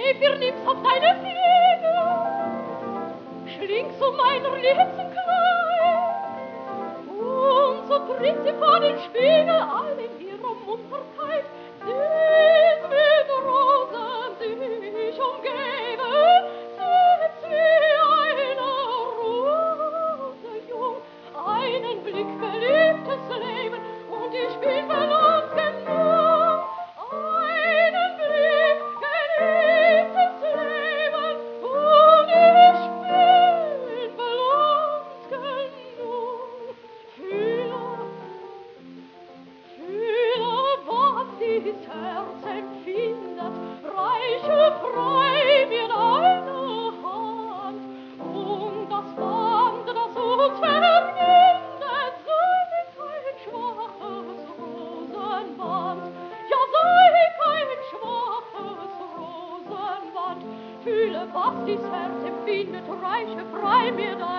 Zephyr nimmst auf deine Flügel, schlingst um meiner Litzen Kleid, und so tritt sie vor den Spiegel all in ihrer Munterkeit, sieht mit Rosen sich umgeben, sieht wie eine Rose jung, einen Blick geliebtes Leben, und ich bin verlobt genug, einen Blick geliebtes Leben, und ich bin verlobt genug. Fühle, was dies Herz empfindet, reiche frei mir deine Hand, und das Band, das uns verbindet, sei kein schwaches Rosenband, ja, sei kein schwaches Rosenband. Fühle, was dies Herz empfindet, reiche frei mir deine